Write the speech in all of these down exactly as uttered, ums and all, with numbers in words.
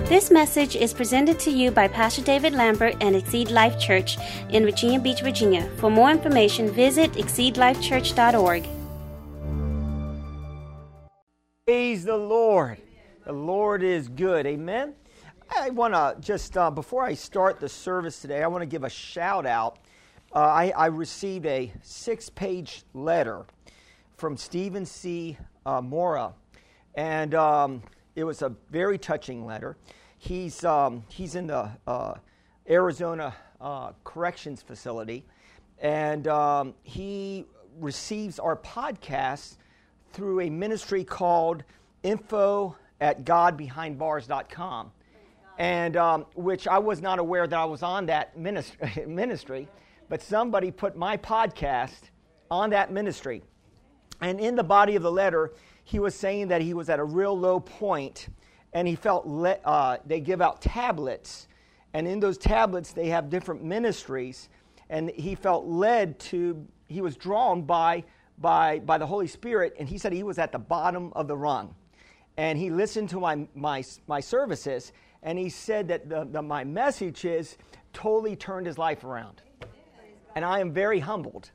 This message is presented to you by Pastor David Lambert and Exceed Life Church in Virginia Beach, Virginia. For more information, visit exceed life church dot org. Praise the Lord. The Lord is good. Amen. I want to just, uh, before I start the service today, I want to give a shout out. Uh, I, I received a six-page letter from Stephen C. Uh, Mora, and um, it was a very touching letter. He's um, he's in the uh, Arizona uh, Corrections Facility, and um, he receives our podcast through a ministry called info at god behind bars dot com, and um, which I was not aware that I was on that ministry, ministry, but somebody put my podcast on that ministry. And in the body of the letter, he was saying that he was at a real low point, and he felt le- uh, they give out tablets, and in those tablets they have different ministries, and he felt led to, he was drawn by by by the Holy Spirit, and he said he was at the bottom of the rung. And he listened to my my my services, and he said that the, the my messages totally turned his life around. And I am very humbled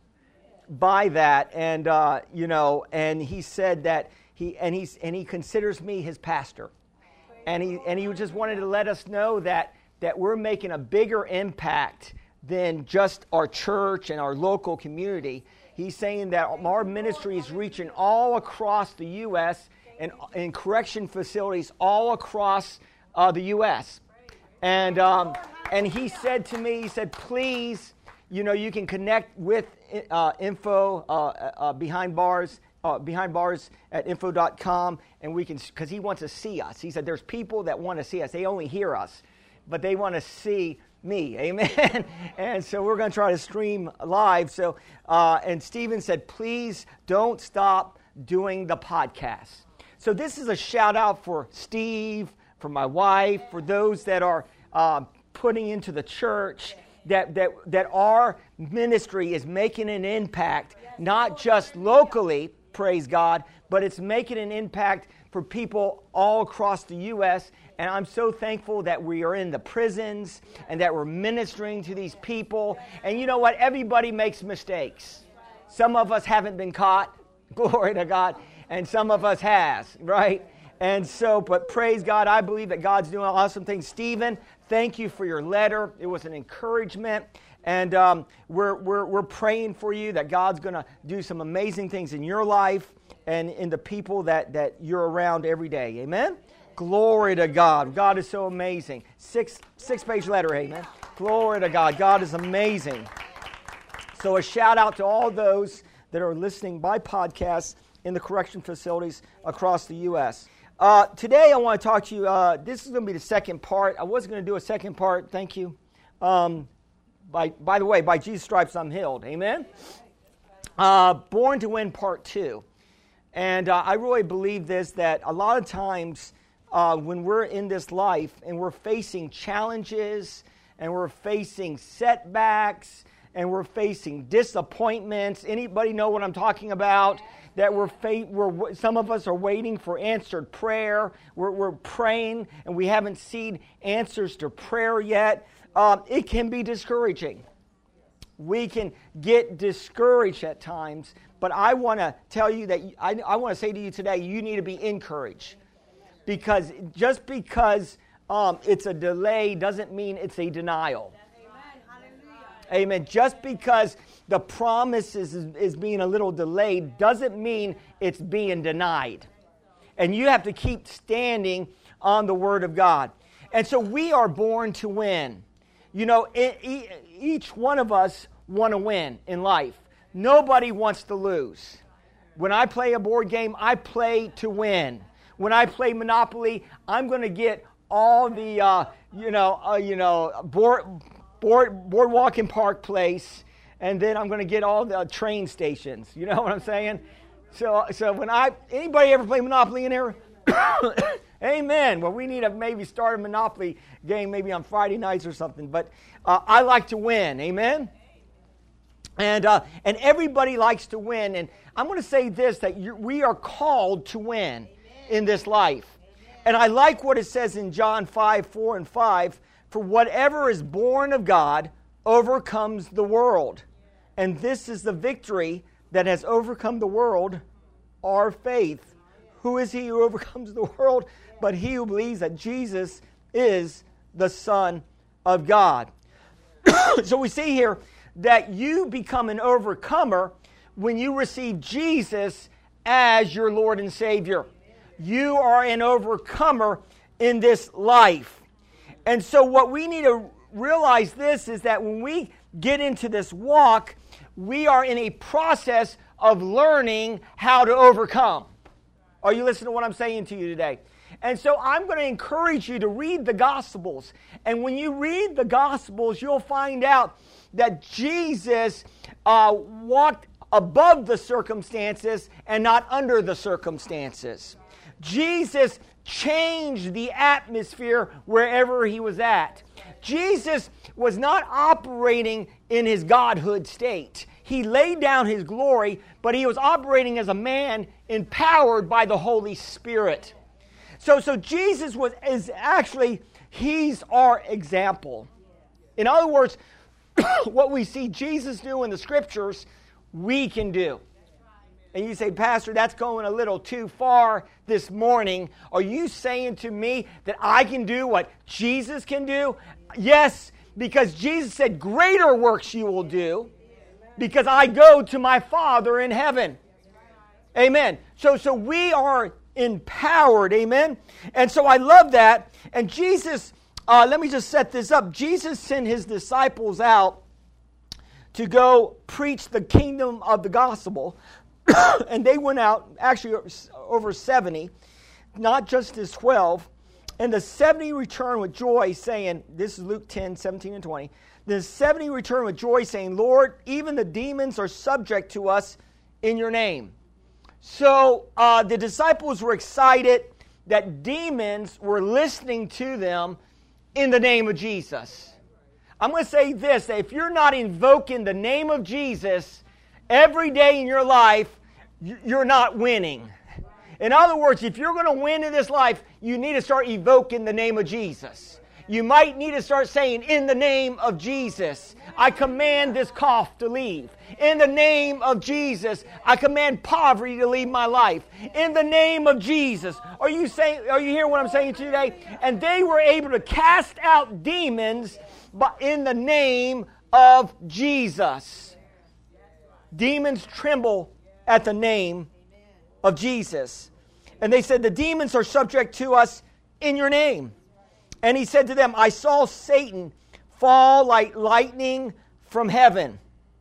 by that, and uh, you know, and he said that he and he's and he considers me his pastor, and he and he just wanted to let us know that that we're making a bigger impact than just our church and our local community. He's saying that our ministry is reaching all across the U S and in correction facilities all across uh, the U S And um, and he said to me, he said, please, you know, you can connect with uh, info uh, uh, behind bars, uh, behind bars at info dot com, and we can, because he wants to see us. He said, there's people that want to see us. They only hear us, but they want to see me, amen. And so we're going to try to stream live. So, uh, and Stephen said, please don't stop doing the podcast. So this is a shout out for Steve, for my wife, for those that are uh, putting into the church, that, that, that our ministry is making an impact, not just locally, praise God, but it's making an impact for people all across the U S And I'm so thankful that we are in the prisons and that we're ministering to these people. And you know what? Everybody makes mistakes. Some of us haven't been caught, glory to God, and some of us has, right? And so, but praise God, I believe that God's doing awesome things. Stephen, thank you for your letter. It was an encouragement. And um, we're, we're, we're praying for you that God's going to do some amazing things in your life and in the people that, that you're around every day. Amen? Glory to God. God is so amazing. Six, six-page letter, amen? Glory to God. God is amazing. So a shout out to all those that are listening by podcast in the correction facilities across the U S Uh, today I want to talk to you, uh, this is going to be the second part. I wasn't going to do a second part, thank you. Um, by, by the way, by Jesus' stripes I'm healed, amen? Uh, Born to Win Part two. And uh, I really believe this, that a lot of times uh, when we're in this life and we're facing challenges and we're facing setbacks and we're facing disappointments, anybody know what I'm talking about? That we're, fa- we're some of us are waiting for answered prayer. We're, we're praying and we haven't seen answers to prayer yet. Um, it can be discouraging. We can get discouraged at times, but I want to tell you that, I, I want to say to you today, you need to be encouraged. Because just because um, it's a delay doesn't mean it's a denial. Amen. Amen. Just because the promise is, is being a little delayed doesn't mean it's being denied. And you have to keep standing on the Word of God. And so we are born to win. You know, it, it, each one of us want to win in life. Nobody wants to lose. When I play a board game, I play to win. When I play Monopoly, I'm going to get all the, uh, you know, uh, you know, board, board, boardwalk and Park Place, and then I'm going to get all the train stations. You know what I'm saying? So, so when I, anybody ever play Monopoly in here? Amen. Well, we need to maybe start a Monopoly game maybe on Friday nights or something. But uh, I like to win. Amen. And uh, and everybody likes to win. And I'm going to say this, that you, we are called to win in this life. And I like what it says in John five, four and five, for whatever is born of God overcomes the world. And this is the victory that has overcome the world, our faith. Who is he who overcomes the world? But he who believes that Jesus is the Son of God. So we see here that you become an overcomer when you receive Jesus as your Lord and Savior. You are an overcomer in this life. And so what we need to realize this is that when we get into this walk, we are in a process of learning how to overcome. Are you listening to what I'm saying to you today? And so I'm going to encourage you to read the Gospels. And when you read the Gospels, you'll find out that Jesus uh, walked above the circumstances and not under the circumstances. Jesus changed the atmosphere wherever he was at. Jesus was not operating in his godhood state. He laid down his glory, but he was operating as a man empowered by the Holy Spirit. So, so Jesus was is actually, he's our example. In other words, what we see Jesus do in the Scriptures, we can do. And you say, Pastor, that's going a little too far this morning. Are you saying to me that I can do what Jesus can do? Yes, because Jesus said, greater works you will do, because I go to my Father in heaven. Amen. So, so we are empowered. Amen. And so I love that. And Jesus, uh, let me just set this up. Jesus sent his disciples out to go preach the kingdom of the gospel. And they went out, actually over seventy, not just his twelve. And the seventy returned with joy, saying, this is Luke ten, seventeen and twenty. The seventy returned with joy, saying, Lord, even the demons are subject to us in your name. So uh, the disciples were excited that demons were listening to them in the name of Jesus. I'm going to say this, that if you're not invoking the name of Jesus every day in your life, you're not winning. In other words, if you're going to win in this life, you need to start evoking the name of Jesus. You might need to start saying, in the name of Jesus, I command this cough to leave. In the name of Jesus, I command poverty to leave my life. In the name of Jesus. Are you saying? Are you hearing what I'm saying to you today? And they were able to cast out demons but in the name of Jesus. Demons tremble at the name of Jesus. And they said, the demons are subject to us in your name. And he said to them, I saw Satan fall like lightning from heaven.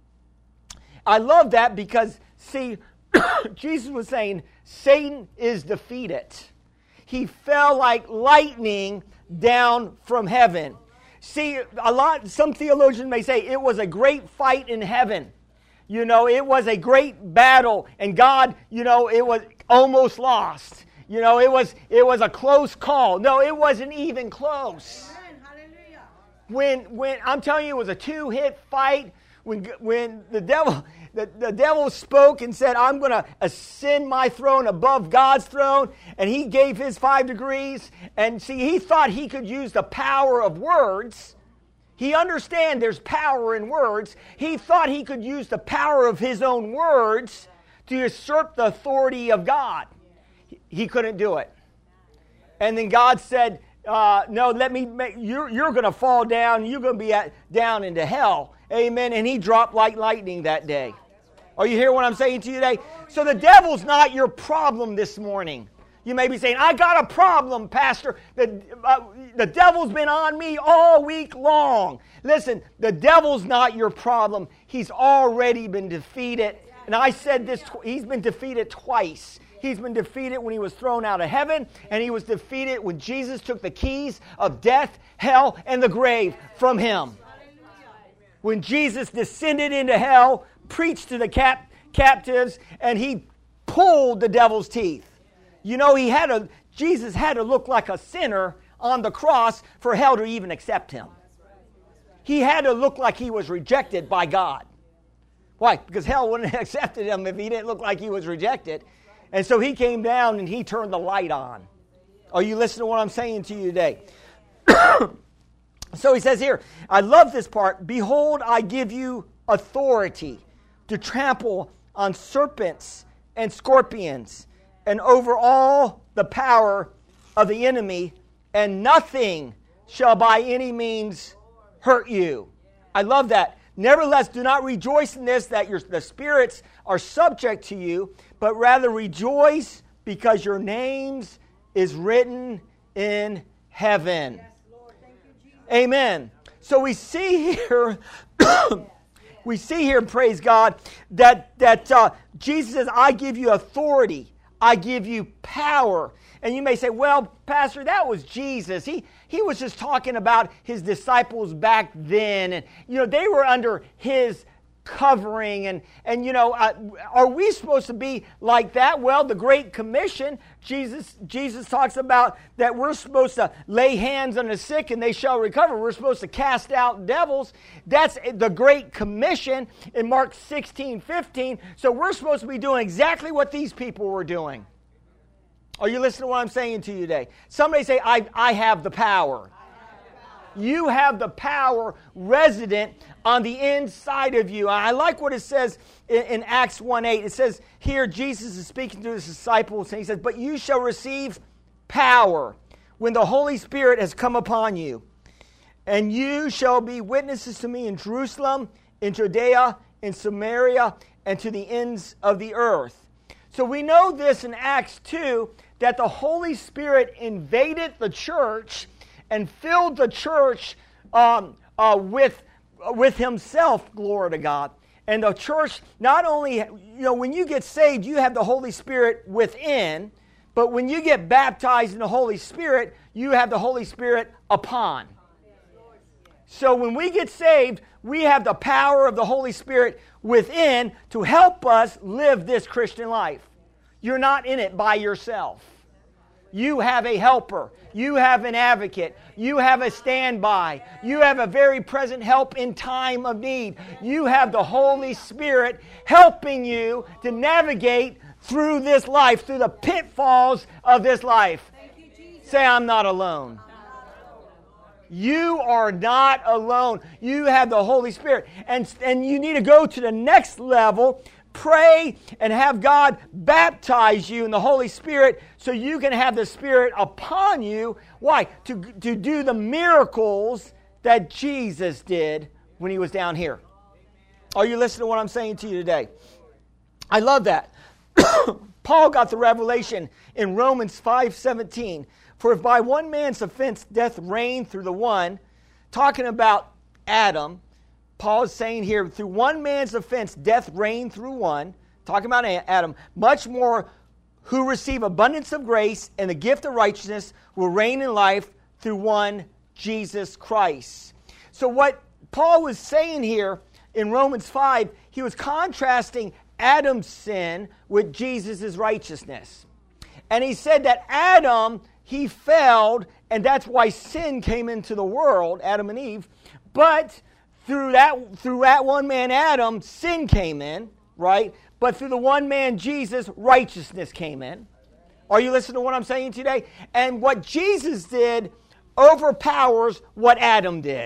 I love that because, see, Jesus was saying, Satan is defeated. He fell like lightning down from heaven. See, a lot, some theologians may say it was a great fight in heaven. You know, it was a great battle, and God, you know, it was almost lost. You know, it was it was a close call. No, it wasn't even close. Amen. Hallelujah. When when I'm telling you, it was a two-hit fight. When when the devil the, the devil spoke and said, I'm going to ascend my throne above God's throne, and he gave his five degrees. And see, he thought he could use the power of words. He understands there's power in words. He thought he could use the power of his own words to usurp the authority of God. He couldn't do it. And then God said, uh, no, let me make, you're, you're going to fall down. You're going to be at, down into hell. Amen. And he dropped like lightning that day. Are you hearing what I'm saying to you today? So the devil's not your problem this morning. You may be saying, I got a problem, Pastor. The, uh, the devil's been on me all week long. Listen, the devil's not your problem. He's already been defeated. And I said this, tw- he's been defeated twice. He's been defeated when he was thrown out of heaven, and he was defeated when Jesus took the keys of death, hell, and the grave from him. When Jesus descended into hell, preached to the cap- captives, and he pulled the devil's teeth. You know, he had a Jesus had to look like a sinner on the cross for hell to even accept him. He had to look like he was rejected by God. Why? Because hell wouldn't have accepted him if he didn't look like he was rejected. And so he came down and he turned the light on. Are you listening to what I'm saying to you today? So he says here, I love this part. Behold, I give you authority to trample on serpents and scorpions and over all the power of the enemy, and nothing shall by any means hurt you. I love that. Nevertheless, do not rejoice in this, that your, the spirits are subject to you, but rather rejoice because your names is written in heaven. Yes, Lord. Thank you, Jesus. Amen. So we see here, we see here, praise God, that, that uh, Jesus says, I give you authority. I give you power. And you may say, well, Pastor, that was Jesus. He he was just talking about his disciples back then. And, you know, they were under his covering. And, and you know, uh, are we supposed to be like that? Well, the Great Commission, Jesus, Jesus talks about that we're supposed to lay hands on the sick and they shall recover. We're supposed to cast out devils. That's the Great Commission in Mark sixteen fifteen. So we're supposed to be doing exactly what these people were doing. Are you listening to what I'm saying to you today? Somebody say, I, I have the power. You have the power resident on the inside of you. I like what it says in, in Acts one eight. It says here, Jesus is speaking to his disciples, and he says, but you shall receive power when the Holy Spirit has come upon you. And you shall be witnesses to me in Jerusalem, in Judea, in Samaria, and to the ends of the earth. So we know this in Acts two, that the Holy Spirit invaded the church and filled the church um, uh, with, with himself, glory to God. And the church, not only, you know, when you get saved, you have the Holy Spirit within, but when you get baptized in the Holy Spirit, you have the Holy Spirit upon. So when we get saved, we have the power of the Holy Spirit within to help us live this Christian life. You're not in it by yourself. You have a helper. You have an advocate. You have a standby. You have a very present help in time of need. You have the Holy Spirit helping you to navigate through this life, through the pitfalls of this life. Say, I'm not alone. You are not alone. You have the Holy Spirit. And, and you need to go to the next level. Pray and have God baptize you in the Holy Spirit so you can have the Spirit upon you. Why? To, to do the miracles that Jesus did when he was down here. Are you listening to what I'm saying to you today? I love that. Paul got the revelation in Romans five seventeen. For if by one man's offense death reigned through the one, talking about Adam, Paul is saying here, through one man's offense death reigned through one, talking about Adam, much more who receive abundance of grace and the gift of righteousness will reign in life through one Jesus Christ. So what Paul was saying here in Romans five, he was contrasting Adam's sin with Jesus' righteousness. And he said that Adam, he failed, and that's why sin came into the world, Adam and Eve. But through that, through that one man, Adam, sin came in, right? But through the one man, Jesus, righteousness came in. Are you listening to what I'm saying today? And what Jesus did overpowers what Adam did.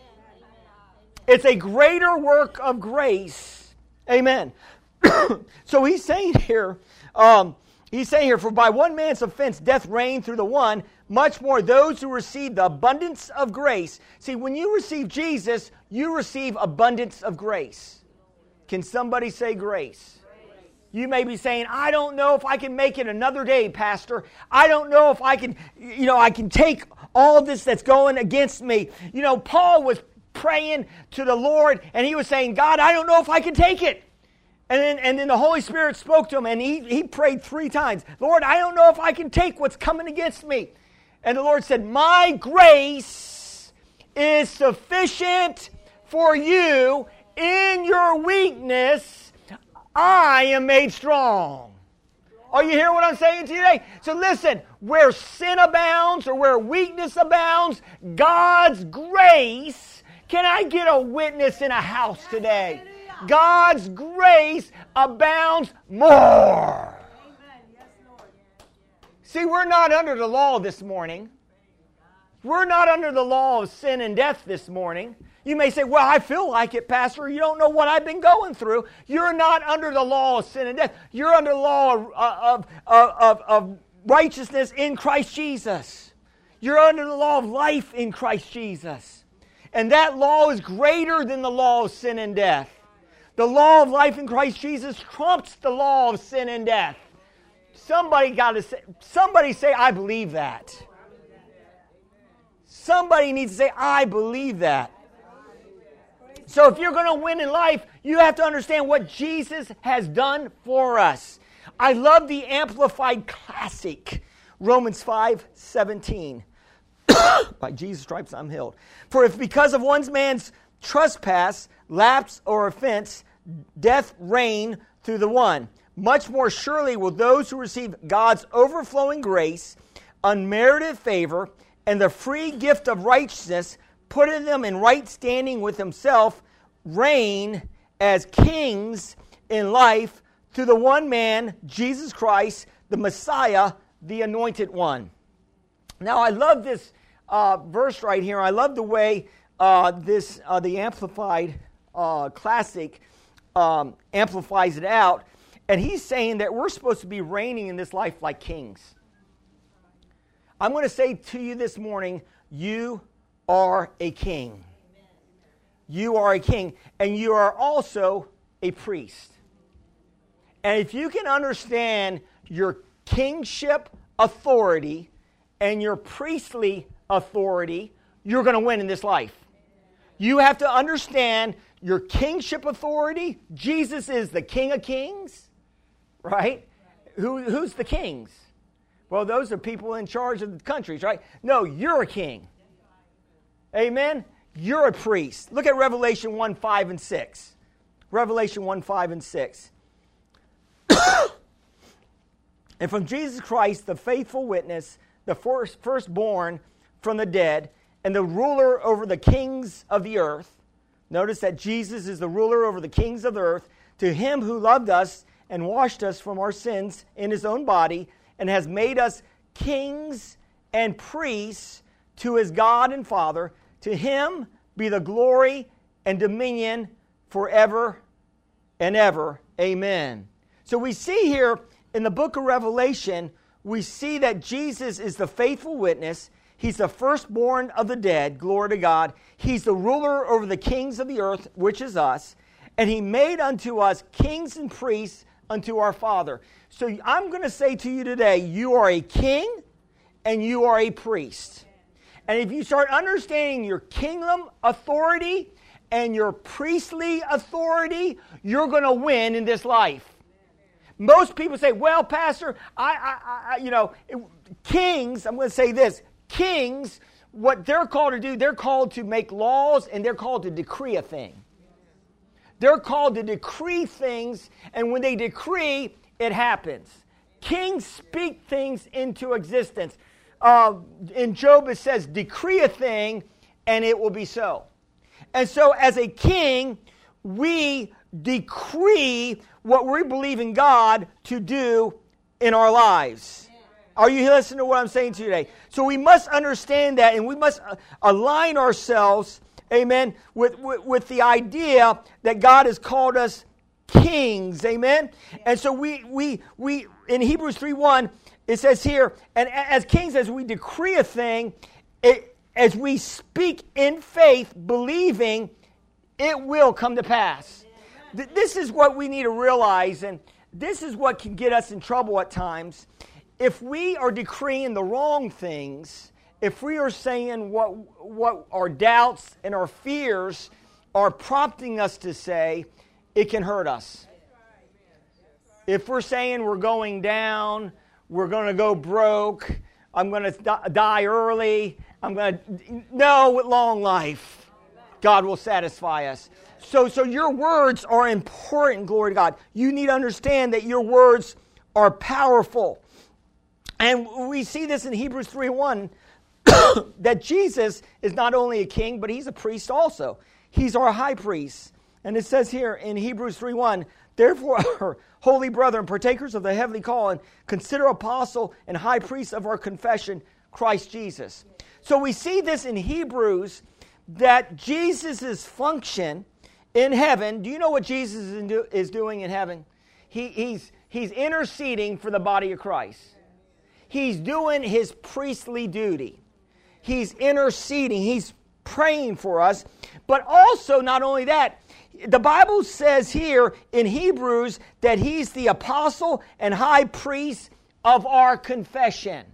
It's a greater work of grace. Amen. So he's saying here, um, he's saying here, for by one man's offense death reigned through the one, much more those who receive the abundance of grace. See, when you receive Jesus, you receive abundance of grace. Can somebody say grace? Grace. You may be saying, I don't know if I can make it another day, Pastor. I don't know if I can, you know, I can take all this that's going against me. You know, Paul was praying to the Lord, and he was saying, God, I don't know if I can take it. And then, and then the Holy Spirit spoke to him, and he, he prayed three times. Lord, I don't know if I can take what's coming against me. And the Lord said, my grace is sufficient for you. In your weakness, I am made strong. Are you hearing what I'm saying to you today? So listen, where sin abounds or where weakness abounds, God's grace. Can I get a witness in a house today? God's grace abounds more. See, we're not under the law this morning. We're not under the law of sin and death this morning. You may say, well, I feel like it, Pastor. You don't know what I've been going through. You're not under the law of sin and death. You're under the law of, of, of, of, of righteousness in Christ Jesus. You're under the law of life in Christ Jesus. And that law is greater than the law of sin and death. The law of life in Christ Jesus trumps the law of sin and death. Somebody got to say, somebody say, I believe that. Somebody needs to say, I believe that. So if you're going to win in life, you have to understand what Jesus has done for us. I love the Amplified Classic, Romans five seventeen. By Jesus' stripes I'm healed. For if because of one man's trespass, lapse, or offense, death reigned through the one, much more surely will those who receive God's overflowing grace, unmerited favor, and the free gift of righteousness, putting them in right standing with himself, reign as kings in life through the one man, Jesus Christ, the Messiah, the Anointed One. Now, I love this uh, verse right here. I love the way uh, this uh, the Amplified uh, Classic um, amplifies it out. And he's saying that we're supposed to be reigning in this life like kings. I'm going to say to you this morning, you are a king. You are a king, and you are also a priest. And if you can understand your kingship authority and your priestly authority, you're going to win in this life. You have to understand your kingship authority. Jesus is the King of Kings, right? Who, who's the kings? Well, those are people in charge of the countries, right? No, you're a king. Amen? You're a priest. Look at Revelation one, five, and six. Revelation one, five, and six. And from Jesus Christ, the faithful witness, the first, firstborn from the dead, and the ruler over the kings of the earth. Notice that Jesus is the ruler over the kings of the earth. To him who loved us and washed us from our sins in his own body, and has made us kings and priests to his God and Father. To him be the glory and dominion forever and ever. Amen. So we see here in the book of Revelation, we see that Jesus is the faithful witness. He's the firstborn of the dead. Glory to God. He's the ruler over the kings of the earth, which is us. And he made unto us kings and priests unto our Father. So I'm going to say to you today, you are a king and you are a priest. And if you start understanding your kingdom authority and your priestly authority, you're going to win in this life. Most people say, well, Pastor, I, I, I you know, kings, I'm going to say this, kings, what they're called to do, they're called to make laws and they're called to decree a thing. They're called to decree things, and when they decree, it happens. Kings speak things into existence. Uh, in Job, it says, decree a thing, and it will be so. And so, as a king, we decree what we believe in God to do in our lives. Are you listening to what I'm saying to you today? So we must understand that, and we must align ourselves, amen, with, with, with the idea that God has called us kings, amen? And so we, we, we in Hebrews three one, it says here, and as kings, as we decree a thing, it, as we speak in faith, believing, it will come to pass. Th- this is what we need to realize, and this is what can get us in trouble at times. If we are decreeing the wrong things, if we are saying what, what our doubts and our fears are prompting us to say, it can hurt us. If we're saying we're going down, we're going to go broke, I'm going to die early, I'm going to, no, with long life, God will satisfy us. So, so your words are important, glory to God. You need to understand that your words are powerful. And we see this in Hebrews three one, that Jesus is not only a king, but he's a priest also. He's our high priest. And it says here in Hebrews three one, Therefore, holy brethren, partakers of the heavenly calling, consider apostle and high priest of our confession, Christ Jesus. So we see this in Hebrews, that Jesus' function in heaven, do you know what Jesus is doing in heaven? He, he's, he's interceding for the body of Christ. He's doing his priestly duty. He's interceding. He's praying for us. But also, not only that, the Bible says here in Hebrews that he's the apostle and high priest of our confession.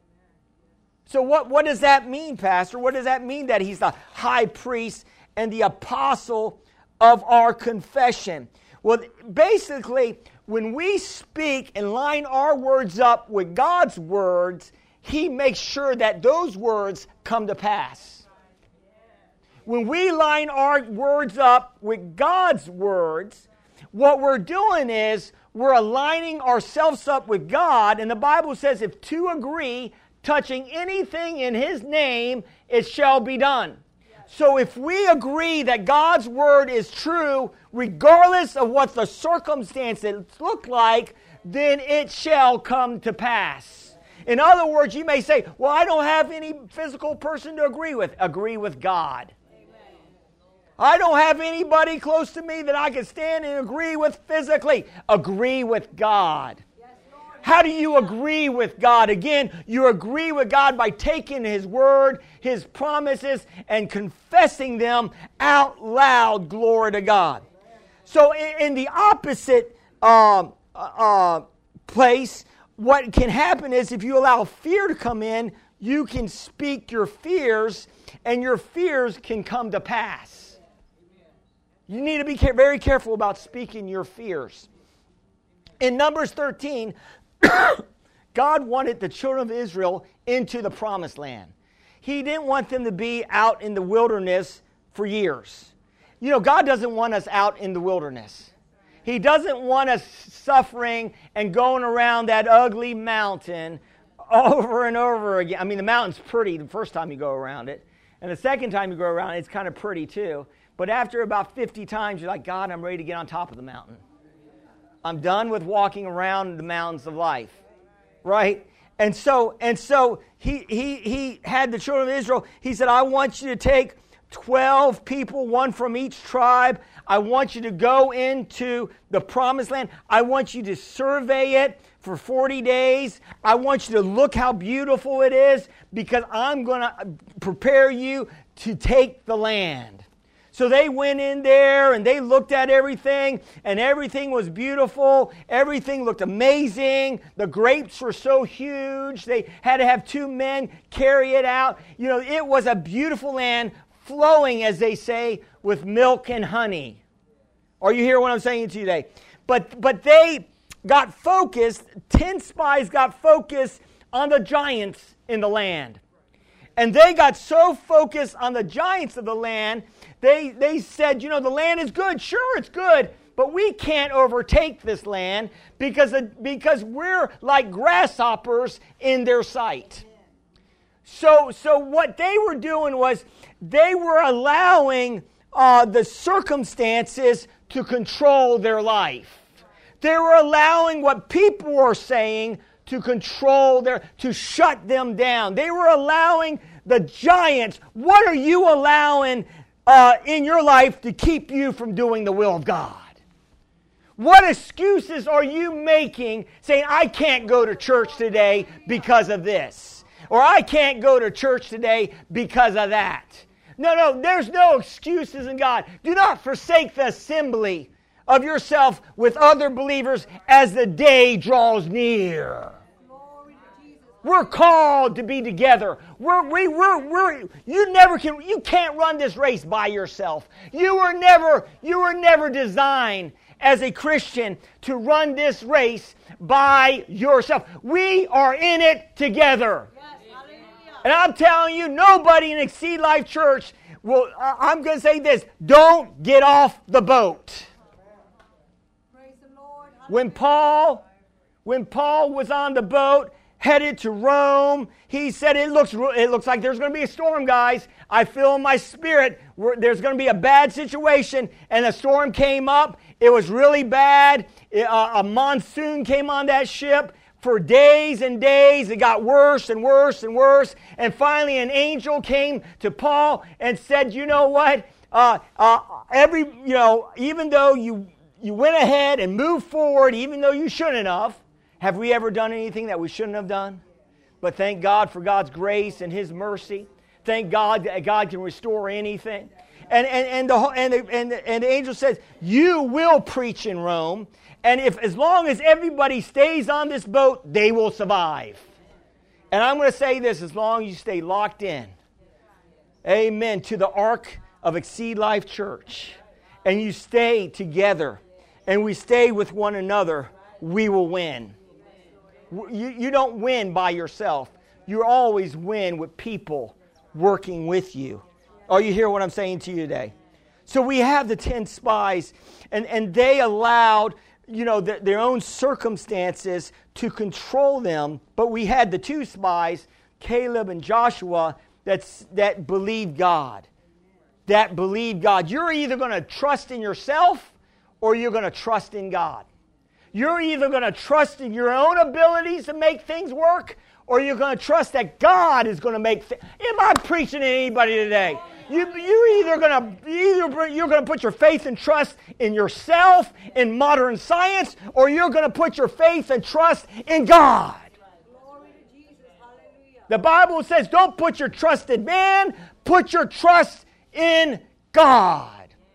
So what, what does that mean, Pastor? What does that mean that he's the high priest and the apostle of our confession? Well, basically, when we speak and line our words up with God's words, he makes sure that those words come to pass. When we line our words up with God's words, what we're doing is we're aligning ourselves up with God. And the Bible says if two agree touching anything in his name, it shall be done. So if we agree that God's word is true, regardless of what the circumstances look like, then it shall come to pass. In other words, you may say, well, I don't have any physical person to agree with. Agree with God. I don't have anybody close to me that I can stand and agree with physically. Agree with God. How do you agree with God? Again, you agree with God by taking his word, his promises, and confessing them out loud. Glory to God. So in, in the opposite uh, uh, place, what can happen is if you allow fear to come in, you can speak your fears, and your fears can come to pass. You need to be very careful about speaking your fears. In Numbers thirteen, God wanted the children of Israel into the promised land. He didn't want them to be out in the wilderness for years. You know, God doesn't want us out in the wilderness. He doesn't want us suffering and going around that ugly mountain over and over again. I mean, the mountain's pretty the first time you go around it. And the second time you go around it, it's kind of pretty too. But after about fifty times, you're like, God, I'm ready to get on top of the mountain. I'm done with walking around the mountains of life, right? And so, and so he he he had the children of Israel. He said, I want you to take twelve people, one from each tribe. I want you to go into the promised land. I want you to survey it for forty days. I want you to look how beautiful it is because I'm going to prepare you to take the land. So they went in there and they looked at everything, and everything was beautiful. Everything looked amazing. The grapes were so huge. They had to have two men carry it out. You know, it was a beautiful land flowing, as they say, with milk and honey. Are you hearing what I'm saying to you today? But, but they got focused, ten spies got focused on the giants in the land. And they got so focused on the giants of the land, they, they said, you know, the land is good. Sure, it's good, but we can't overtake this land because, because we're like grasshoppers in their sight. So, so what they were doing was they were allowing uh, the circumstances to control their life. They were allowing what people were saying to control their, to shut them down. They were allowing the giants. What are you allowing uh, in your life to keep you from doing the will of God? What excuses are you making saying, I can't go to church today because of this? Or I can't go to church today because of that. No, no, there's no excuses in God. Do not forsake the assembly of yourself with other believers as the day draws near. We're called to be together. We're, we, we're, we're, you never can, you can't run this race by yourself. You were never, you were never designed as a Christian to run this race by yourself. We are in it together. And I'm telling you, nobody in Exceed Life Church will, I'm going to say this, don't get off the boat. When Paul, when Paul was on the boat, headed to Rome. He said, it looks it looks like there's going to be a storm, guys. I feel in my spirit we're, there's going to be a bad situation. And a storm came up. It was really bad. It, uh, a monsoon came on that ship. For days and days, it got worse and worse and worse. And finally, an angel came to Paul and said, you know what? Uh, uh, every, you know, even though you, you went ahead and moved forward, even though you shouldn't have, have we ever done anything that we shouldn't have done? But thank God for God's grace and His mercy. Thank God that God can restore anything. And and and the and the, and the, and the angel says, you will preach in Rome, and if as long as everybody stays on this boat, they will survive. And I'm going to say this: as long as you stay locked in, amen, to the ark of Exceed Life Church, and you stay together, and we stay with one another, we will win. You, you don't win by yourself. You always win with people working with you. Oh, you hear what I'm saying to you today? So we have the ten spies, and, and they allowed, you know, the, their own circumstances to control them. But we had the two spies, Caleb and Joshua, that's, that believed God. That believed God. You're either going to trust in yourself or you're going to trust in God. You're either going to trust in your own abilities to make things work, or you're going to trust that God is going to make things. Am I preaching to anybody today? You, you're either going to either you're going to put your faith and trust in yourself, in modern science, or you're going to put your faith and trust in God. The Bible says, don't put your trust in man, put your trust in God.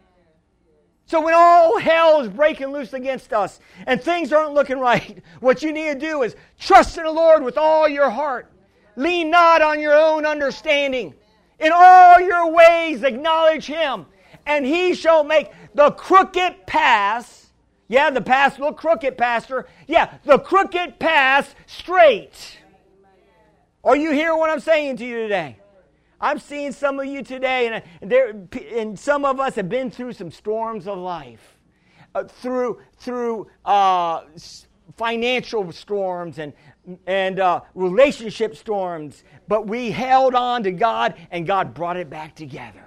So when all hell is breaking loose against us and things aren't looking right, what you need to do is trust in the Lord with all your heart. Lean not on your own understanding. In all your ways acknowledge Him, and He shall make the crooked paths. Yeah, the paths look crooked, Pastor. Yeah, the crooked paths straight. Are you hearing what I'm saying to you today? I'm seeing some of you today, and, there, and some of us have been through some storms of life, uh, through through uh, financial storms and and uh, relationship storms, but we held on to God, and God brought it back together.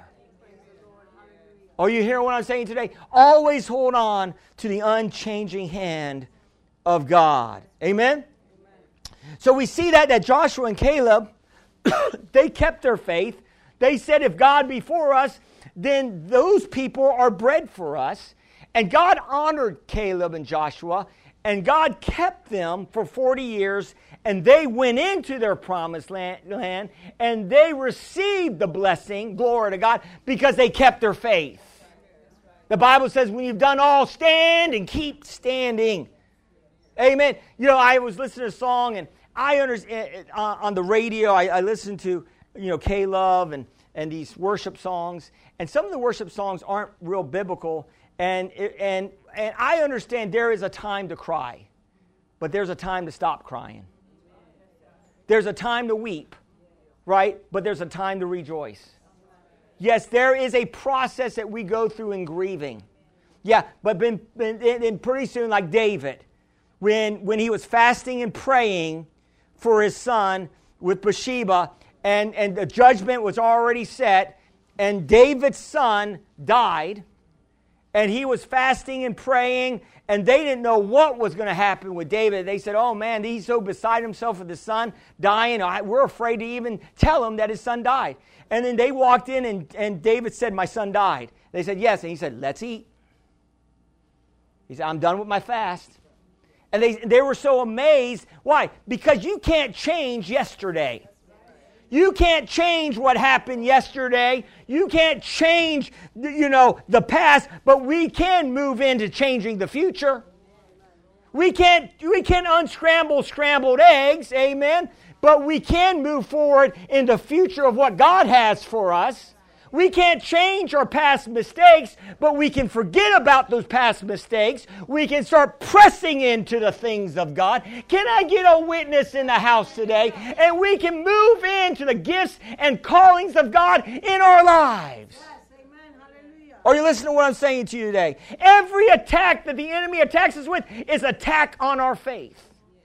Are you hearing what I'm saying today? Always hold on to the unchanging hand of God. Amen? So we see that that Joshua and Caleb, they kept their faith. They said, if God be for us, then those people are bread for us. And God honored Caleb and Joshua, and God kept them for forty years, and they went into their promised land, and they received the blessing, glory to God, because they kept their faith. The Bible says, when you've done all, stand and keep standing. Amen. You know, I was listening to a song, and I understand uh, on the radio, I, I listen to, you know, K-Love and, and these worship songs. And some of the worship songs aren't real biblical. And, and, and I understand there is a time to cry. But there's a time to stop crying. There's a time to weep, right? But there's a time to rejoice. Yes, there is a process that we go through in grieving. Yeah, but then, then pretty soon, like David, when, when he was fasting and praying for his son with Bathsheba, and, and the judgment was already set, and David's son died, and he was fasting and praying, and they didn't know what was going to happen with David. They said, oh man, he's so beside himself with his son dying, we're afraid to even tell him that his son died. And then they walked in, and, and David said, my son died. They said, yes, and he said, let's eat. He said, I'm done with my fast. And they, they were so amazed. Why? Because you can't change yesterday. You can't change what happened yesterday. You can't change, you know, the past, but we can move into changing the future. We can't, we can't unscramble scrambled eggs, amen, but we can move forward in the future of what God has for us. We can't change our past mistakes, but we can forget about those past mistakes. We can start pressing into the things of God. Can I get a witness in the house today? And we can move into the gifts and callings of God in our lives. Are you listening to what I'm saying to you today? Every attack that the enemy attacks us with is attack on our faith,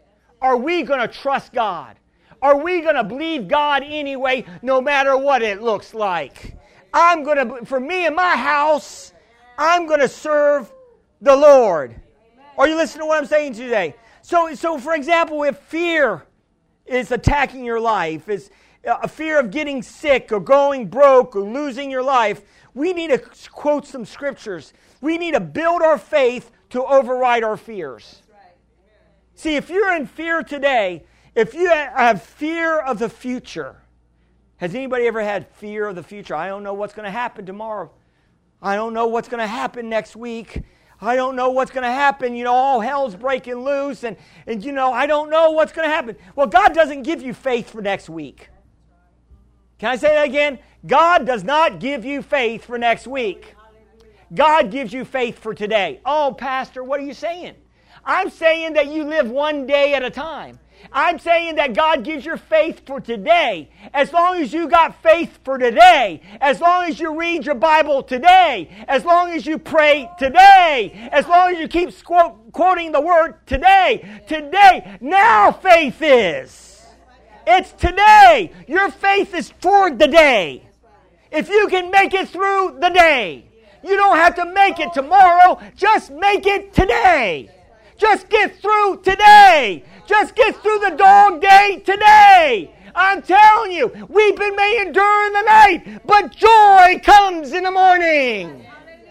Are we going to trust God? Are we going to believe God anyway, no matter what it looks like? I'm going to, for me and my house, I'm going to serve the Lord. Are you listening to what I'm saying today? So, so for example, if fear is attacking your life, is a fear of getting sick or going broke or losing your life, we need to quote some scriptures. We need to build our faith to override our fears. See, if you're in fear today, if you have fear of the future, has anybody ever had fear of the future? I don't know what's going to happen tomorrow. I don't know what's going to happen next week. I don't know what's going to happen. You know, all hell's breaking loose, and, and you know, I don't know what's going to happen. Well, God doesn't give you faith for next week. Can I say that again? God does not give you faith for next week. God gives you faith for today. Oh, Pastor, what are you saying? I'm saying that you live one day at a time. I'm saying that God gives your faith for today. As long as you got faith for today, as long as you read your Bible today, as long as you pray today, as long as you keep quote, quoting the word today, today, now faith is. It's today. Your faith is for the day. If you can make it through the day, you don't have to make it tomorrow. Just make it today. Just get through today. Just get through the dog day today. I'm telling you, weeping may endure in the night, but joy comes in the morning.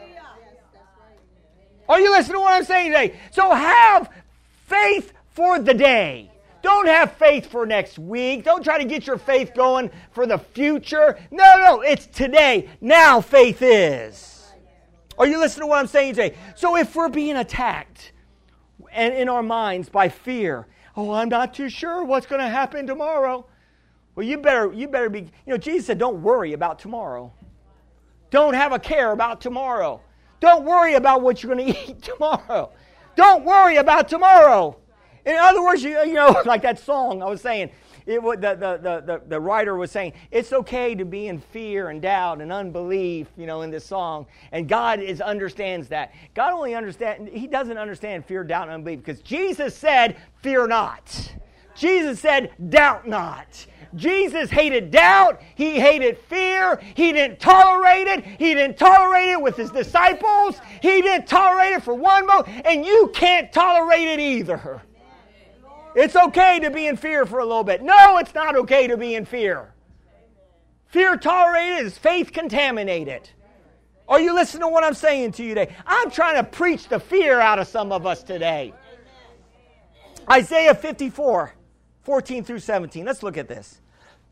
Are you listening to what I'm saying today? So have faith for the day. Don't have faith for next week. Don't try to get your faith going for the future. No, no, it's today. Now faith is. Are you listening to what I'm saying today? So if we're being attacked and in our minds by fear, oh, I'm not too sure what's going to happen tomorrow. Well, you better you better be, you know, Jesus said, don't worry about tomorrow. Don't have a care about tomorrow. Don't worry about what you're going to eat tomorrow. Don't worry about tomorrow. In other words, you, you know, like that song I was saying, it, the, the, the, the, the writer was saying, it's okay to be in fear and doubt and unbelief, you know, in this song. And God is understands that. God only understands, He doesn't understand fear, doubt, and unbelief because Jesus said, fear not. Jesus said, doubt not. Jesus hated doubt. He hated fear. He didn't tolerate it. He didn't tolerate it with His disciples. He didn't tolerate it for one moment. And you can't tolerate it either. It's okay to be in fear for a little bit. No, it's not okay to be in fear. Fear tolerated is faith contaminated. Are you listening to what I'm saying to you today? I'm trying to preach the fear out of some of us today. Isaiah fifty-four, fourteen through seventeen. Let's look at this.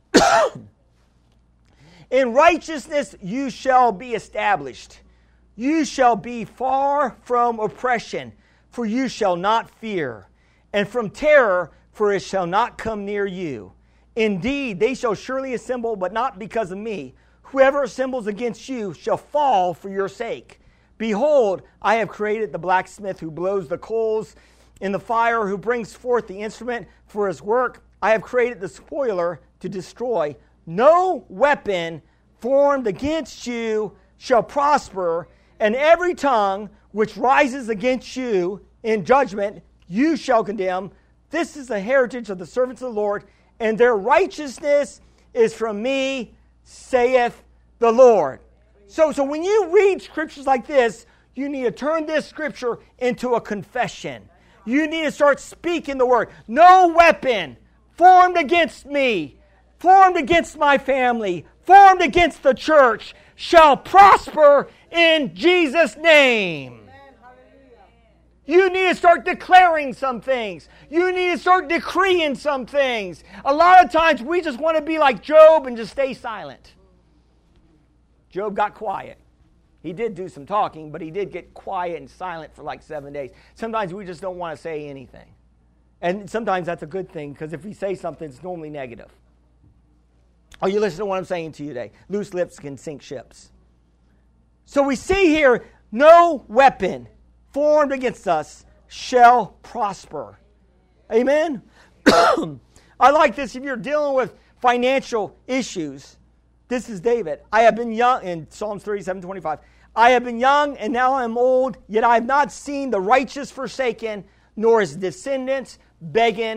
In righteousness you shall be established. You shall be far from oppression, for you shall not fear. And from terror, for it shall not come near you. Indeed, they shall surely assemble, but not because of me. Whoever assembles against you shall fall for your sake. Behold, I have created the blacksmith who blows the coals in the fire, who brings forth the instrument for his work. I have created the spoiler to destroy. No weapon formed against you shall prosper, and every tongue which rises against you in judgment you shall condemn. This is the heritage of the servants of the Lord, and their righteousness is from me, saith the Lord. So, so when you read scriptures like this, you need to turn this scripture into a confession. You need to start speaking the word. No weapon formed against me, formed against my family, formed against the church shall prosper in Jesus' name. You need to start declaring some things. You need to start decreeing some things. A lot of times we just want to be like Job and just stay silent. Job got quiet. He did do some talking, but he did get quiet and silent for like seven days. Sometimes we just don't want to say anything. And sometimes that's a good thing because if we say something, it's normally negative. Are you listening to what I'm saying to you today? Loose lips can sink ships. So we see here, no weapon formed against us shall prosper. Amen? I like this. If you're dealing with financial issues, this is David. I have been young, in Psalms thirty-seven twenty-five. I have been young and now I am old, yet I have not seen the righteous forsaken, nor his descendants begging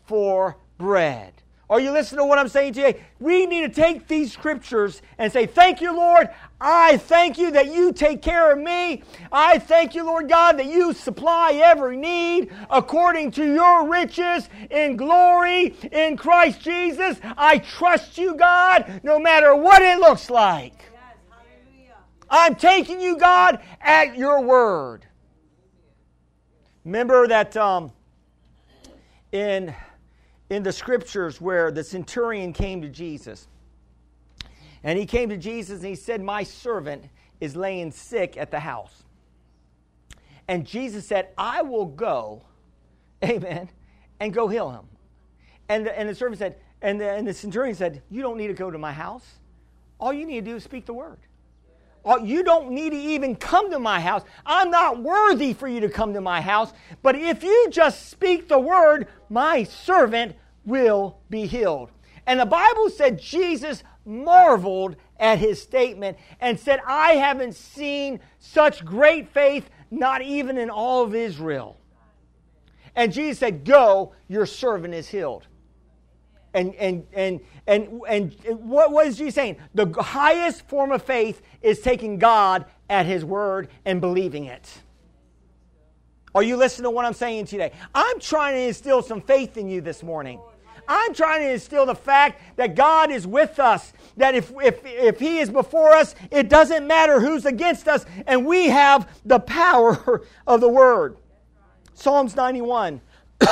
for bread. Are you listening to what I'm saying today? We need to take these scriptures and say, thank you, Lord. I thank you that you take care of me. I thank you, Lord God, that you supply every need according to your riches in glory in Christ Jesus. I trust you, God, no matter what it looks like. Yes, hallelujah. I'm taking you, God, at your word. Remember that um, in... in the scriptures where the centurion came to Jesus. And he came to Jesus and he said, my servant is laying sick at the house. And Jesus said, I will go, amen, and go heal him. And the, and the servant said, and the, and the centurion said, you don't need to go to my house. All you need to do is speak the word. All, you don't need to even come to my house. I'm not worthy for you to come to my house. But if you just speak the word, my servant will be healed. And the Bible said Jesus marveled at his statement and said, I haven't seen such great faith, not even in all of Israel. And Jesus said, go, your servant is healed. And and and and and what, what is Jesus saying? The highest form of faith is taking God at his word and believing it. Are you listening to what I'm saying today? I'm trying to instill some faith in you this morning. I'm trying to instill the fact that God is with us. That if, if, if he is before us, it doesn't matter who's against us. And we have the power of the word. Psalms ninety-one.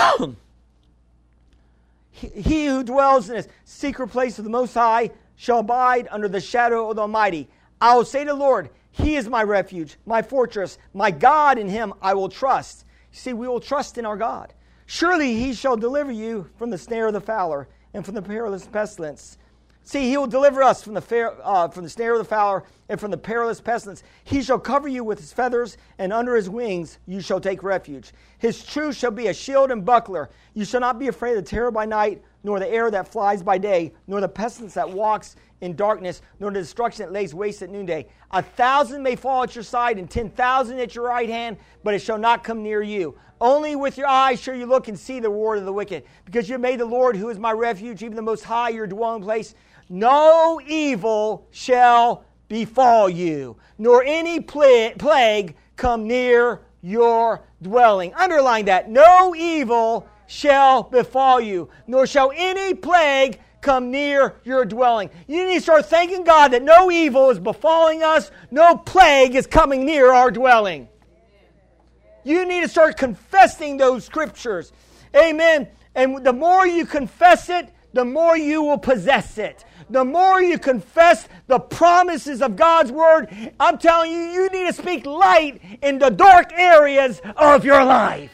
He who dwells in a secret place of the Most High shall abide under the shadow of the Almighty. I will say to the Lord, he is my refuge, my fortress, my God, in him I will trust. See, we will trust in our God. Surely he shall deliver you from the snare of the fowler and from the perilous pestilence. See, he will deliver us from the fair, uh, from the snare of the fowler and from the perilous pestilence. He shall cover you with his feathers, and under his wings you shall take refuge. His truth shall be a shield and buckler. You shall not be afraid of the terror by night, nor the arrow that flies by day, nor the pestilence that walks in darkness, nor the destruction that lays waste at noonday. A thousand may fall at your side, and ten thousand at your right hand, but it shall not come near you. Only with your eyes shall you look and see the reward of the wicked. Because you have made the Lord, who is my refuge, even the Most High, your dwelling place. No evil shall befall you, nor any plague come near your dwelling. Underline that. No evil shall befall you, nor shall any plague come near your dwelling. You need to start thanking God that no evil is befalling us, no plague is coming near our dwelling. You need to start confessing those scriptures. Amen. And the more you confess it, the more you will possess it. The more you confess the promises of God's word, I'm telling you, you need to speak light in the dark areas of your life.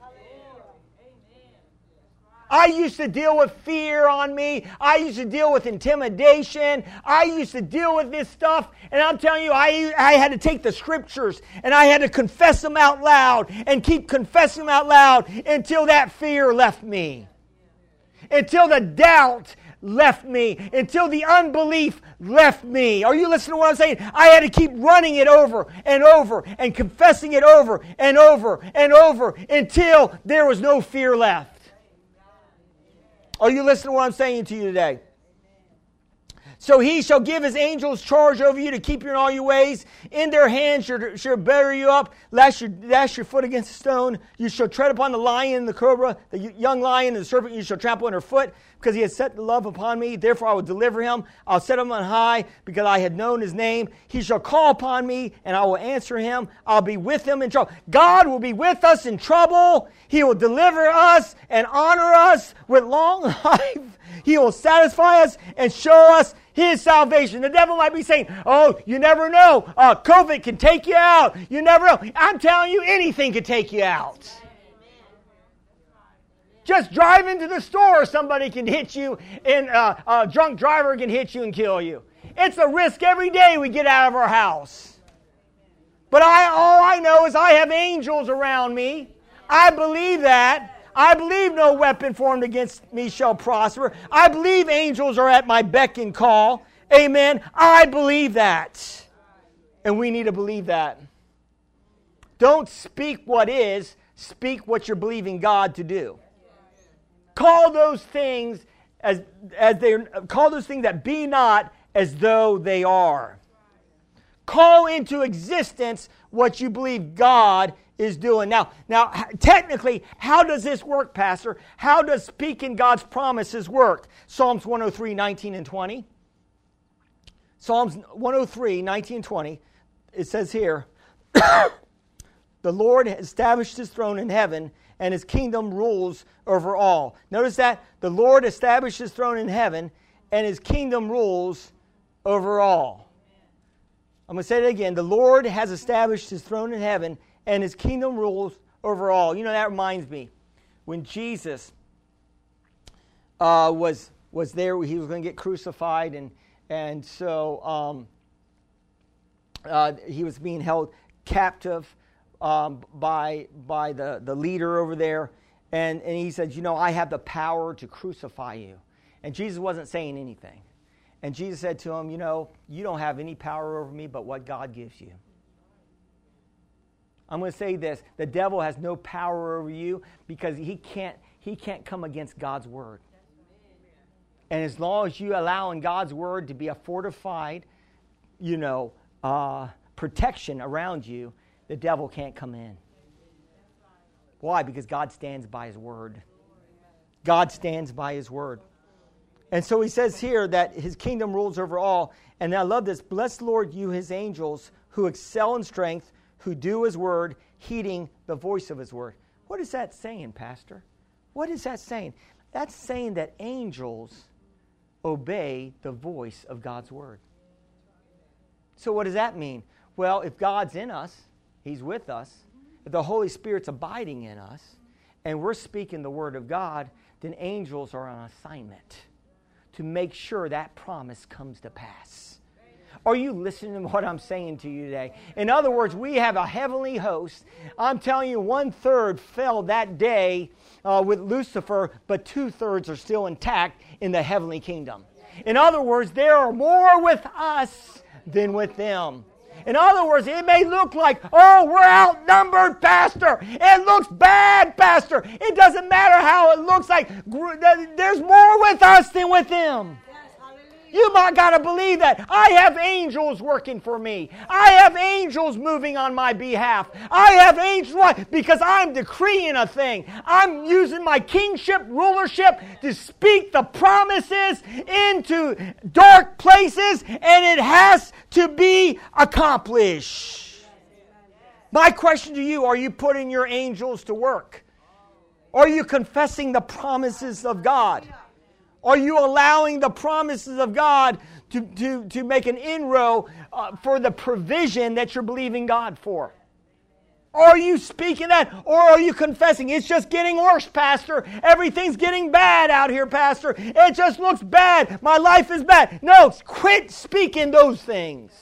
I used to deal with fear on me. I used to deal with intimidation. I used to deal with this stuff. And I'm telling you, I, I had to take the scriptures and I had to confess them out loud and keep confessing them out loud until that fear left me. Until the doubt left me, until the unbelief left me. Are you listening to what I'm saying? I had to keep running it over and over and confessing it over and over and over until there was no fear left. Are you listening to what I'm saying to you today? So he shall give his angels charge over you to keep you in all your ways. In their hands shall, shall bear you up, lest you dash your foot against a stone. You shall tread upon the lion and the cobra, the young lion and the serpent you shall trample under foot, because he has set the love upon me. Therefore I will deliver him. I'll set him on high, because I had known his name. He shall call upon me, and I will answer him. I'll be with him in trouble. God will be with us in trouble. He will deliver us and honor us with long life. He will satisfy us and show us his salvation. The devil might be saying, oh, you never know. Uh, COVID can take you out. You never know. I'm telling you, anything can take you out. Just drive into the store, somebody can hit you, and uh, a drunk driver can hit you and kill you. It's a risk every day we get out of our house. But I, all I know is I have angels around me. I believe that. I believe no weapon formed against me shall prosper. I believe angels are at my beck and call. Amen. I believe that. And we need to believe that. Don't speak what is. Speak what you're believing God to do. Call those things as as they call those things that be not as though they are. Call into existence what you believe God is doing. Now, now, technically, how does this work, Pastor? How does speaking God's promises work? Psalms one oh three, nineteen and twenty. Psalms one oh three, nineteen and twenty. It says here, the Lord established his throne in heaven, and his kingdom rules over all. Notice that? The Lord established his throne in heaven, and his kingdom rules over all. I'm going to say it again. The Lord has established his throne in heaven, and his kingdom rules over all. You know, that reminds me, when Jesus uh, was was there, he was going to get crucified, and and so um, uh, he was being held captive um, by by the, the leader over there, and, and he said, you know, I have the power to crucify you. And Jesus wasn't saying anything. And Jesus said to him, you know, you don't have any power over me but what God gives you. I'm going to say this. The devil has no power over you because he can't, he can't come against God's word. And as long as you allow in God's word to be a fortified, you know, uh, protection around you, the devil can't come in. Why? Because God stands by his word. God stands by his word. And so he says here that his kingdom rules over all. And I love this. Bless the Lord, you his angels, who excel in strength, who do his word, heeding the voice of his word. What is that saying, Pastor? What is that saying? That's saying that angels obey the voice of God's word. So what does that mean? Well, if God's in us, he's with us, if the Holy Spirit's abiding in us, and we're speaking the word of God, then angels are on assignment to make sure that promise comes to pass. Are you listening to what I'm saying to you today? In other words, we have a heavenly host. I'm telling you, one-third fell that day uh, with Lucifer, but two-thirds are still intact in the heavenly kingdom. In other words, there are more with us than with them. In other words, it may look like, oh, we're outnumbered, Pastor. It looks bad, Pastor. It doesn't matter how it looks like. There's more with us than with them. You might got to believe that. I have angels working for me. I have angels moving on my behalf. I have angels. Why? Because I'm decreeing a thing. I'm using my kingship, rulership to speak the promises into dark places, and it has to be accomplished. My question to you, are you putting your angels to work? Are you confessing the promises of God? Are you allowing the promises of God to, to, to make an inroad uh, for the provision that you're believing God for? Are you speaking that, or are you confessing, it's just getting worse, Pastor? Everything's getting bad out here, Pastor. It just looks bad. My life is bad. No, quit speaking those things.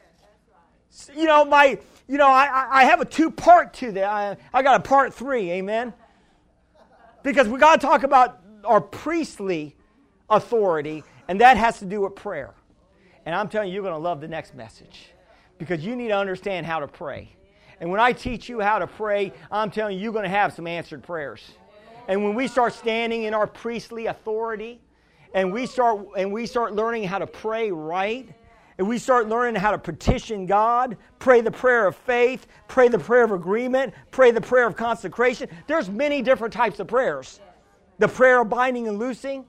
You know, my, you know, I, I have a two-part to that. I, I got a part three, amen? Because we got to talk about our priestly authority, and that has to do with prayer. And I'm telling you, you're going to love the next message because you need to understand how to pray. And when I teach you how to pray, I'm telling you, you're going to have some answered prayers. And when we start standing in our priestly authority, and we start and we start learning how to pray right, and we start learning how to petition God, pray the prayer of faith, pray the prayer of agreement, pray the prayer of consecration. There's many different types of prayers. The prayer of binding and loosing.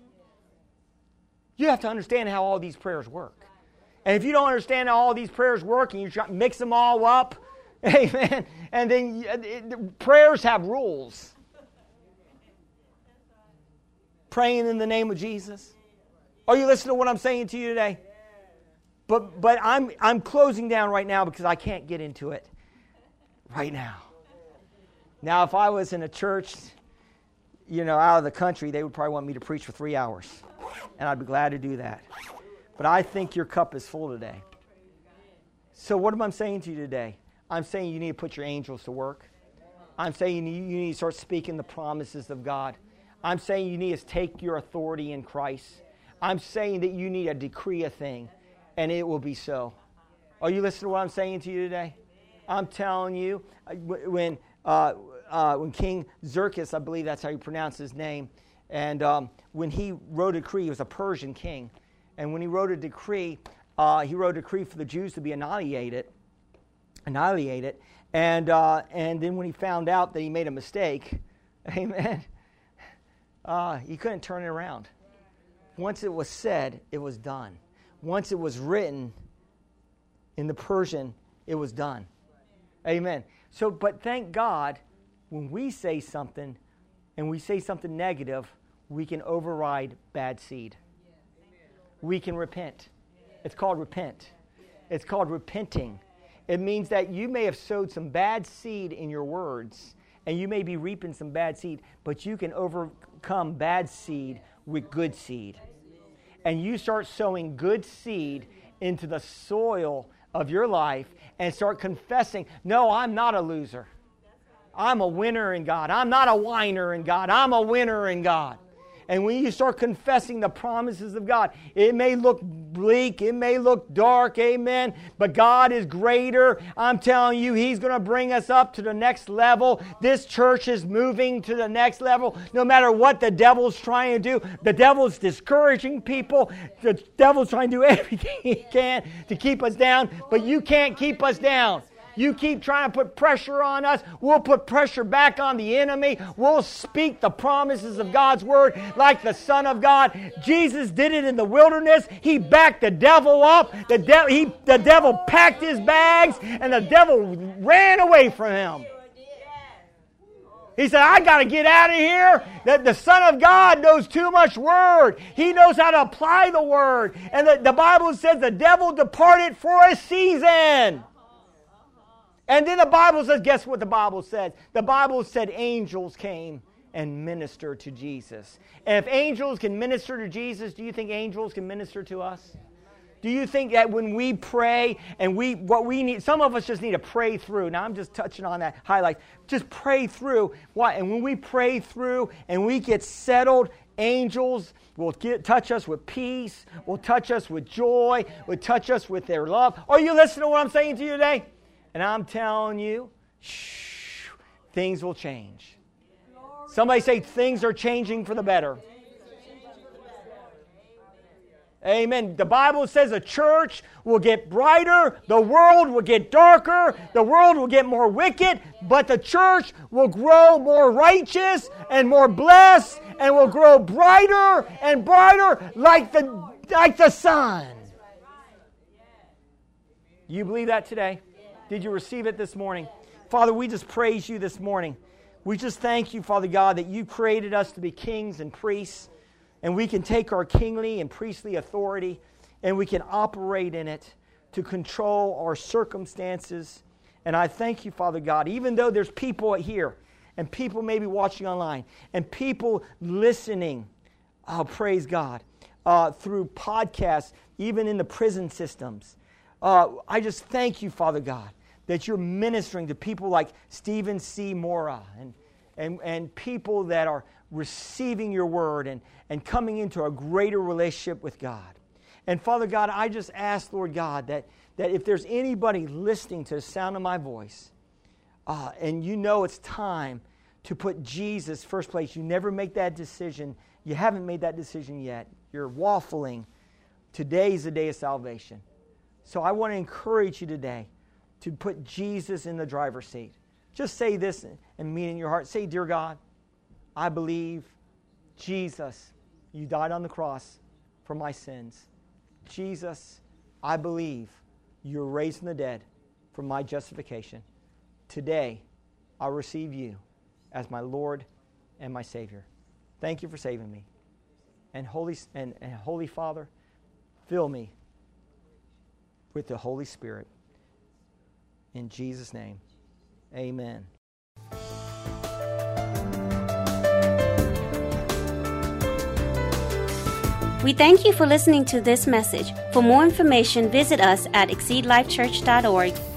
You have to understand how all these prayers work. And if you don't understand how all these prayers work and you try, mix them all up, amen, and then it, it, prayers have rules. Praying in the name of Jesus. Are you listening to what I'm saying to you today? But but I'm I'm closing down right now because I can't get into it right now. Now, if I was in a church, you know, out of the country, they would probably want me to preach for three hours. And I'd be glad to do that. But I think your cup is full today. So what am I saying to you today? I'm saying you need to put your angels to work. I'm saying you need, you need to start speaking the promises of God. I'm saying you need to take your authority in Christ. I'm saying that you need to decree a thing, and it will be so. Are you listening to what I'm saying to you today? I'm telling you, when uh, uh, when King Xerxes, I believe that's how you pronounce his name, And um, when he wrote a decree, he was a Persian king. And when he wrote a decree, uh, he wrote a decree for the Jews to be annihilated. Annihilated. And, uh, and then when he found out that he made a mistake, amen, uh, he couldn't turn it around. Once it was said, it was done. Once it was written in the Persian, it was done. Amen. So, but thank God, when we say something, and we say something negative, we can override bad seed. We can repent. It's called repent. It's called repenting. It means that you may have sowed some bad seed in your words, and you may be reaping some bad seed, but you can overcome bad seed with good seed. And you start sowing good seed into the soil of your life and start confessing, no, I'm not a loser. I'm a winner in God. I'm not a whiner in God. I'm a winner in God. And when you start confessing the promises of God, it may look bleak, it may look dark, amen, but God is greater. I'm telling you, He's going to bring us up to the next level. This church is moving to the next level. No matter what the devil's trying to do, the devil's discouraging people. The devil's trying to do everything he can to keep us down, but you can't keep us down. You keep trying to put pressure on us, we'll put pressure back on the enemy. We'll speak the promises of God's Word like the Son of God. Jesus did it in the wilderness. He backed the devil up. The, de- he, the devil packed his bags, and the devil ran away from him. He said, I got to get out of here. That the Son of God knows too much Word. He knows how to apply the Word. And the, the Bible says the devil departed for a season. And then the Bible says, guess what the Bible says? The Bible said angels came and ministered to Jesus. And if angels can minister to Jesus, do you think angels can minister to us? Do you think that when we pray and we, what we need, some of us just need to pray through. Now I'm just touching on that highlight. Just pray through. Why? And when we pray through and we get settled, angels will get, touch us with peace, will touch us with joy, will touch us with their love. Are you listening to what I'm saying to you today? And I'm telling you, shh, things will change. Somebody say things are changing for the better. Amen. The Bible says the church will get brighter, the world will get darker, the world will get more wicked, but the church will grow more righteous and more blessed and will grow brighter and brighter like the, like the sun. You believe that today? Did you receive it this morning? Father, we just praise you this morning. We just thank you, Father God, that you created us to be kings and priests, and we can take our kingly and priestly authority and we can operate in it to control our circumstances. And I thank you, Father God, even though there's people here and people maybe watching online and people listening, oh, praise God, uh, through podcasts, even in the prison systems. Uh, I just thank you, Father God, that you're ministering to people like Stephen C. Mora and, and, and people that are receiving your word and, and coming into a greater relationship with God. And Father God, I just ask, Lord God, that, that if there's anybody listening to the sound of my voice, uh, and you know it's time to put Jesus first place, you never make that decision. You haven't made that decision yet. You're waffling. Today's the day of salvation. So I want to encourage you today to put Jesus in the driver's seat. Just say this and mean it in your heart. Say, dear God, I believe, Jesus, you died on the cross for my sins. Jesus, I believe you're raised from the dead for my justification. Today, I receive you as my Lord and my Savior. Thank you for saving me. And Holy, and, and Holy Father, fill me with the Holy Spirit. In Jesus' name, amen. We thank you for listening to this message. For more information, visit us at exceed life church dot org.